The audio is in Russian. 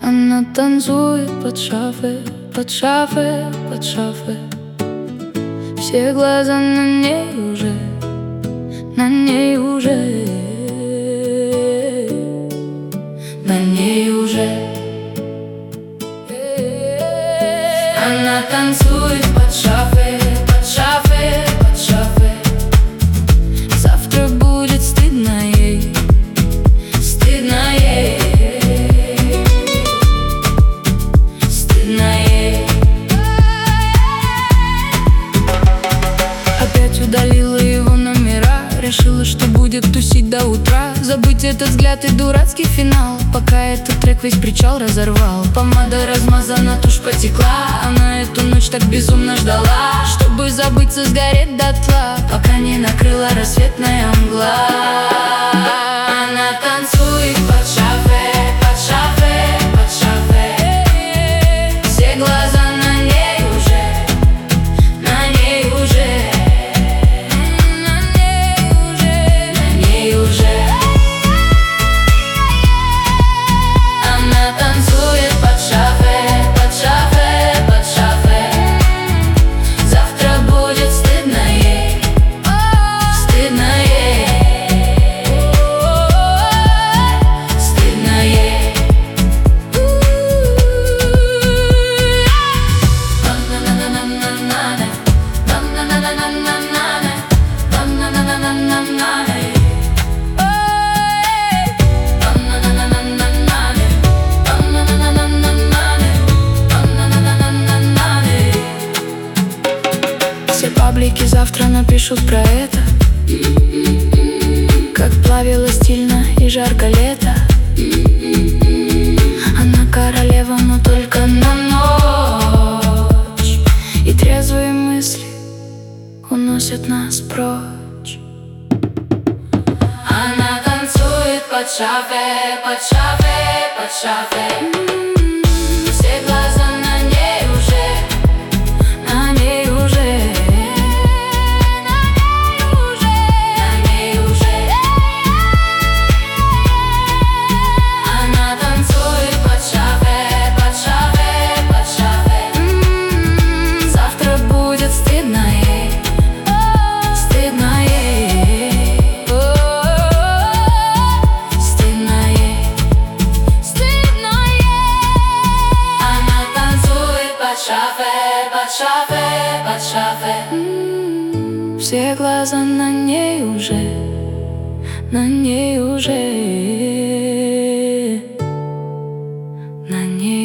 Она танцует под шафе, под шафе, под шафе. Все глаза на ней уже, на ней уже, на ней уже. Она танцует под шафе, под шафе, под шафе. Завтра будет стыдно ей, стыдно ей, стыдно ей. Опять удалила его номера, решила, что будет тусить до утра. Забыть этот взгляд и дурацкий финал, пока этот трек весь причал разорвал. Помада размазана, тушь потекла. Она эту ночь так безумно ждала, чтобы забыться, сгореть дотла, пока не накрыла рассветная мгла. Она танцует под шафе, под шафе, под шафе. Все глаза на ней уже, на ней уже, на ней уже, на ней уже. Она танцует под шафе, под шафе, под шафе. Завтра будет стыдно ей, стыдно ей, стыдно ей. Все паблики завтра напишут про это, как плавила стильно и жарко лето. Она королева, но только на ночь, и трезвые мысли уносят нас прочь. Она танцует под шафе, под шафе, под шафе. Все глаза на ней уже, на ней уже, на ней уже. Она танцует под шафе, под шафе, под шафе. Завтра будет стыдно ей, стыдно ей, стыдно ей, стыдно ей. Она танцует под шафе, под шафе, под шафе. Все глаза на ней уже, на ней уже, на ней.